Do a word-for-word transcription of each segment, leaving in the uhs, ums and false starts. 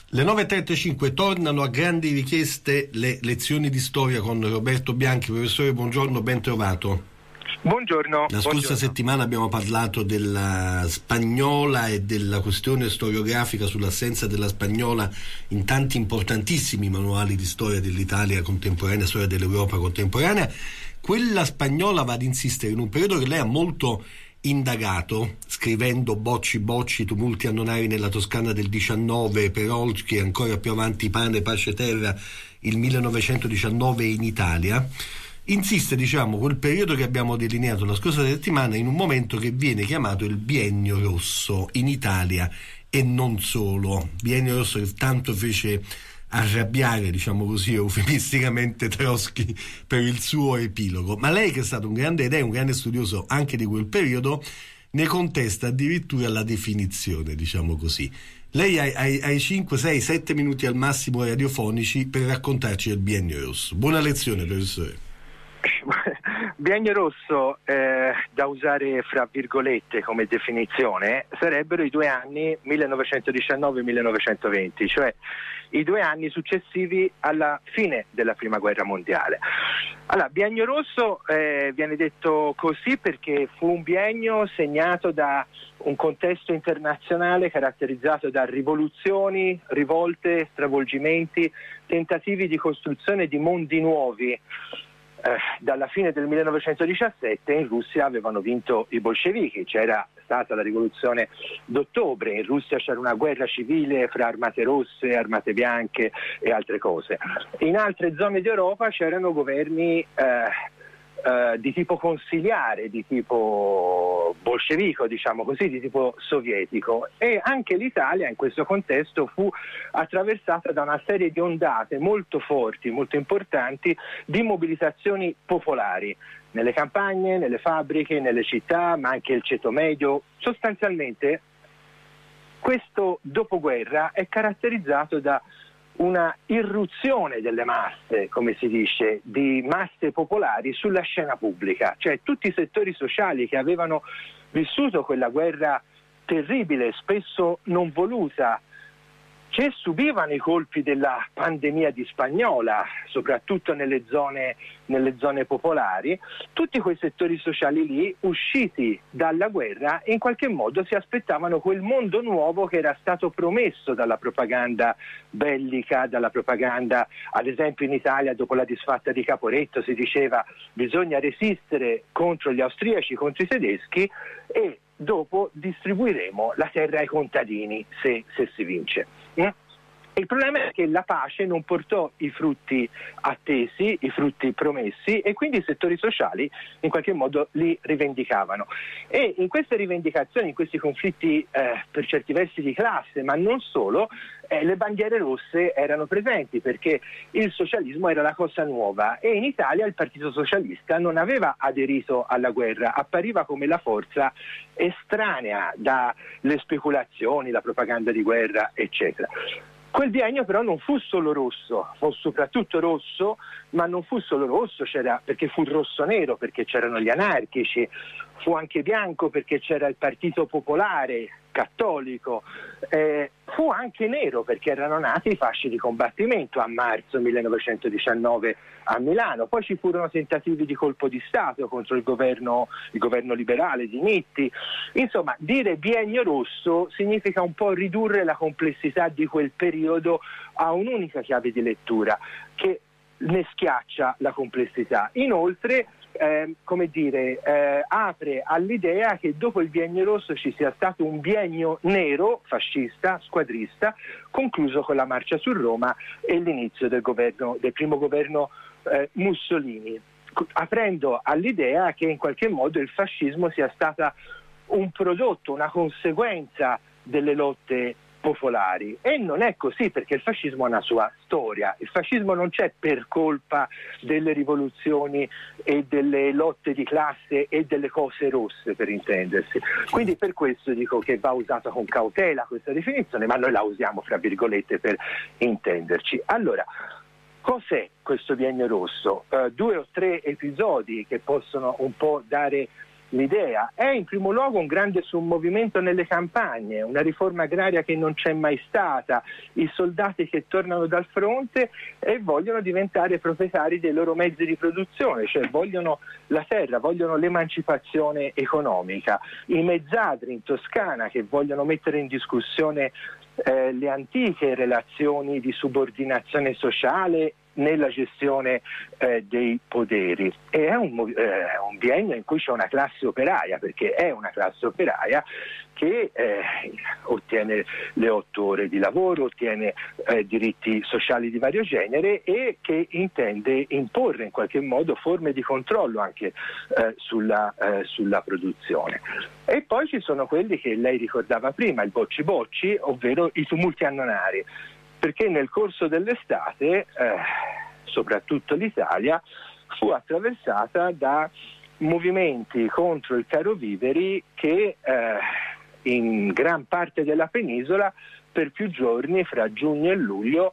Le nove e trentacinque tornano a grandi richieste le lezioni di storia con Roberto Bianchi. Professore, buongiorno, ben trovato. Buongiorno. La scorsa buongiorno. settimana abbiamo parlato della spagnola e della questione storiografica sull'assenza della spagnola in tanti importantissimi manuali di storia dell'Italia contemporanea, storia dell'Europa contemporanea. Quella spagnola va ad insistere in un periodo che lei ha molto indagato, scrivendo Bocci Bocci, tumulti annonari nella Toscana del diciannove, Perolchi, ancora più avanti Pane, Pace, Terra, il millenovecentodiciannove in Italia. Insiste, diciamo, quel periodo che abbiamo delineato la scorsa settimana in un momento che viene chiamato il biennio rosso in Italia e non solo. Biennio rosso che tanto fece arrabbiare, diciamo così, eufemisticamente Trotsky per il suo epilogo. Ma lei, che è stato un grande ed è un grande studioso anche di quel periodo, ne contesta addirittura la definizione, diciamo così. Lei ha i cinque, sei, sette minuti al massimo radiofonici per raccontarci il biennio rosso. Buona lezione, professore. Biennio rosso, eh, da usare fra virgolette come definizione, sarebbero i due anni millenovecentodiciannove millenovecentoventi, cioè i due anni successivi alla fine della prima guerra mondiale. Allora, biennio rosso eh, viene detto così perché fu un biennio segnato da un contesto internazionale caratterizzato da rivoluzioni, rivolte, stravolgimenti, tentativi di costruzione di mondi nuovi. Eh, dalla fine del millenovecentodiciassette in Russia avevano vinto i bolscevichi, c'era stata la rivoluzione d'ottobre, in Russia c'era una guerra civile fra armate rosse, armate bianche e altre cose. In altre zone d'Europa c'erano governi eh, eh, di tipo consiliare, di tipo bolscevico, diciamo così, di tipo sovietico, e anche l'Italia in questo contesto fu attraversata da una serie di ondate molto forti, molto importanti di mobilitazioni popolari nelle campagne, nelle fabbriche, nelle città, ma anche il ceto medio. Sostanzialmente questo dopoguerra è caratterizzato da una irruzione delle masse, come si dice, di masse popolari sulla scena pubblica, cioè tutti i settori sociali che avevano vissuto quella guerra terribile, spesso non voluta, che subivano i colpi della pandemia di spagnola, soprattutto nelle zone, nelle zone popolari. Tutti quei settori sociali lì, usciti dalla guerra, in qualche modo si aspettavano quel mondo nuovo che era stato promesso dalla propaganda bellica, dalla propaganda, ad esempio in Italia dopo la disfatta di Caporetto si diceva bisogna resistere contro gli austriaci, contro i tedeschi, e dopo distribuiremo la terra ai contadini se, se si vince. Mm? Il problema è che la pace non portò i frutti attesi, i frutti promessi, e quindi i settori sociali in qualche modo li rivendicavano. E in queste rivendicazioni, in questi conflitti eh, per certi versi di classe, ma non solo, eh, le bandiere rosse erano presenti perché il socialismo era la cosa nuova e in Italia il Partito Socialista non aveva aderito alla guerra, appariva come la forza estranea dalle speculazioni, la propaganda di guerra, eccetera. Quel biennio però non fu solo rosso, fu soprattutto rosso, ma non fu solo rosso, c'era, perché fu rosso-nero, perché c'erano gli anarchici, fu anche bianco perché c'era il Partito Popolare cattolico, eh, fu anche nero perché erano nati i fasci di combattimento a marzo millenovecentodiciannove a Milano. Poi ci furono tentativi di colpo di Stato contro il governo, il governo liberale di Nitti. Insomma, dire biennio rosso significa un po' ridurre la complessità di quel periodo a un'unica chiave di lettura che ne schiaccia la complessità. Inoltre, eh, come dire, eh, apre all'idea che dopo il biennio rosso ci sia stato un biennio nero, fascista, squadrista, concluso con la marcia su Roma e l'inizio del governo, del primo governo eh, Mussolini, aprendo all'idea che in qualche modo il fascismo sia stata un prodotto, una conseguenza delle lotte popolari. E non è così, perché il fascismo ha una sua storia. Il fascismo non c'è per colpa delle rivoluzioni e delle lotte di classe e delle cose rosse, per intendersi. Quindi per questo dico che va usata con cautela questa definizione, ma noi la usiamo fra virgolette per intenderci. Allora, cos'è questo biennio rosso? Uh, due o tre episodi che possono un po' dare l'idea. È in primo luogo un grande sommovimento nelle campagne, una riforma agraria che non c'è mai stata, i soldati che tornano dal fronte e vogliono diventare proprietari dei loro mezzi di produzione, cioè vogliono la terra, vogliono l'emancipazione economica, i mezzadri in Toscana che vogliono mettere in discussione eh, le antiche relazioni di subordinazione sociale nella gestione eh, dei poderi. E è un, eh, un biennio in cui c'è una classe operaia, perché è una classe operaia che eh, ottiene le otto ore di lavoro, ottiene eh, diritti sociali di vario genere e che intende imporre in qualche modo forme di controllo anche eh, sulla, eh, sulla produzione. E poi ci sono quelli che lei ricordava prima, il bocci bocci, ovvero i tumulti annonari, perché nel corso dell'estate, eh, soprattutto l'Italia, fu attraversata da movimenti contro il caro viveri che eh, in gran parte della penisola per più giorni, fra giugno e luglio,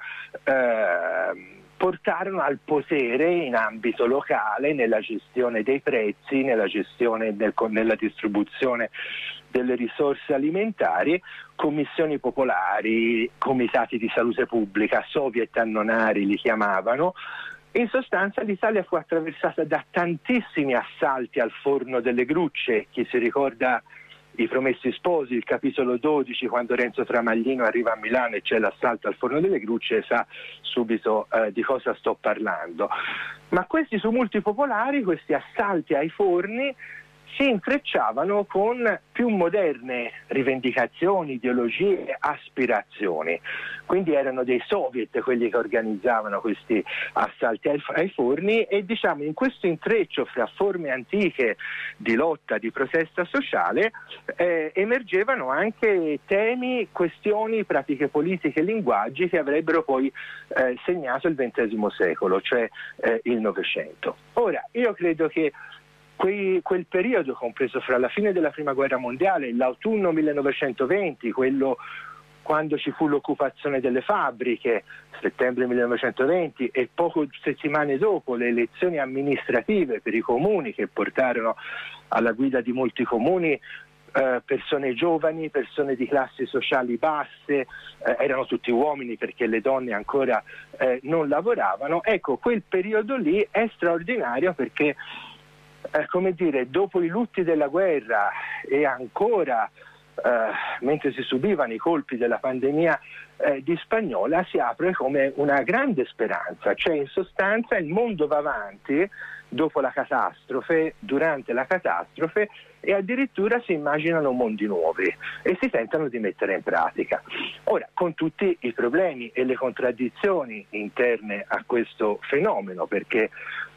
eh, portarono al potere in ambito locale nella gestione dei prezzi, nella gestione del, nella distribuzione delle risorse alimentari, commissioni popolari, comitati di salute pubblica, soviet annonari li chiamavano. In sostanza l'Italia fu attraversata da tantissimi assalti al forno delle grucce. Chi si ricorda I Promessi Sposi, il capitolo dodici, quando Renzo Tramaglino arriva a Milano e c'è l'assalto al forno delle grucce, sa subito eh, di cosa sto parlando. Ma questi tumulti popolari, questi assalti ai forni, si intrecciavano con più moderne rivendicazioni, ideologie, aspirazioni. Quindi erano dei soviet quelli che organizzavano questi assalti ai, ai forni e diciamo in questo intreccio fra forme antiche di lotta, di protesta sociale, eh, emergevano anche temi, questioni, pratiche politiche, linguaggi che avrebbero poi eh, segnato il ventesimo secolo, cioè eh, il Novecento. Ora, io credo che Quei, quel periodo compreso fra la fine della Prima Guerra Mondiale, l'autunno millenovecentoventi, quello quando ci fu l'occupazione delle fabbriche, settembre millenovecentoventi, e poche settimane dopo le elezioni amministrative per i comuni che portarono alla guida di molti comuni eh, persone giovani, persone di classi sociali basse, eh, erano tutti uomini perché le donne ancora eh, non lavoravano. Ecco, quel periodo lì è straordinario perché Eh, come dire, dopo i lutti della guerra e ancora eh, mentre si subivano i colpi della pandemia eh, di Spagnola, si apre come una grande speranza, cioè in sostanza il mondo va avanti dopo la catastrofe, durante la catastrofe, e addirittura si immaginano mondi nuovi e si tentano di mettere in pratica. Ora, con tutti i problemi e le contraddizioni interne a questo fenomeno, perché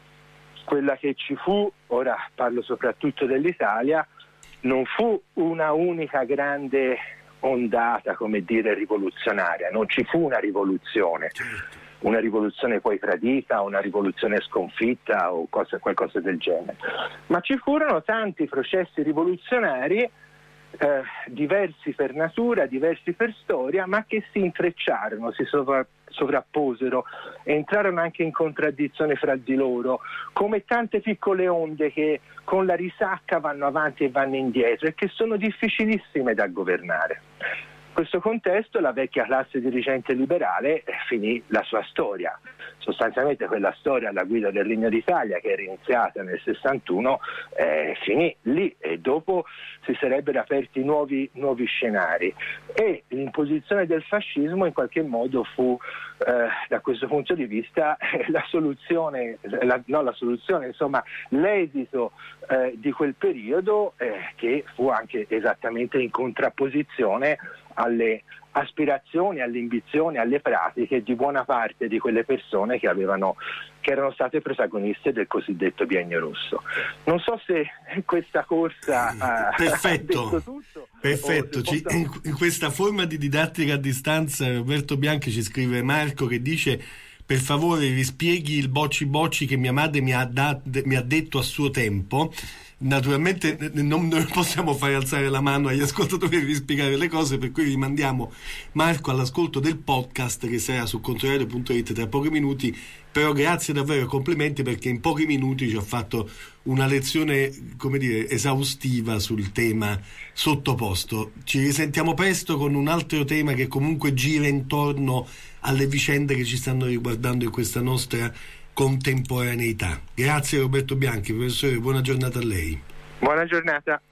quella che ci fu, ora parlo soprattutto dell'Italia, non fu una unica grande ondata, come dire, rivoluzionaria, non ci fu una rivoluzione, una rivoluzione poi tradita, una rivoluzione sconfitta o cosa, qualcosa del genere, ma ci furono tanti processi rivoluzionari, eh, diversi per natura, diversi per storia, ma che si intrecciarono, si sovra- sovrapposero, entrarono anche in contraddizione fra di loro, come tante piccole onde che con la risacca vanno avanti e vanno indietro e che sono difficilissime da governare. In questo contesto la vecchia classe dirigente liberale eh, finì la sua storia. Sostanzialmente quella storia alla guida del Regno d'Italia, che era iniziata nel sessantuno, eh, finì lì e dopo si sarebbero aperti nuovi, nuovi scenari e l'imposizione del fascismo in qualche modo fu eh, da questo punto di vista eh, la soluzione, la, no la soluzione, insomma l'esito eh, di quel periodo eh, che fu anche esattamente in contrapposizione alle aspirazioni, alle ambizioni, alle pratiche di buona parte di quelle persone che avevano, che erano state protagoniste del cosiddetto biennio rosso. Non so se questa corsa ha, perfetto, ha detto tutto. Perfetto, ci, posso... in, in questa forma di didattica a distanza Roberto Bianchi ci scrive Marco che dice: per favore rispieghi il bocci bocci che mia madre mi ha, dat, mi ha detto a suo tempo. naturalmente non, non possiamo fare alzare la mano agli ascoltatori di spiegare le cose, per cui rimandiamo Marco all'ascolto del podcast che sarà su controradio punto it tra pochi minuti. Però grazie davvero e complimenti, perché in pochi minuti ci ha fatto una lezione, come dire, esaustiva sul tema sottoposto. Ci risentiamo presto con un altro tema che comunque gira intorno alle vicende che ci stanno riguardando in questa nostra contemporaneità. Grazie Roberto Bianchi, professore, buona giornata a lei. Buona giornata.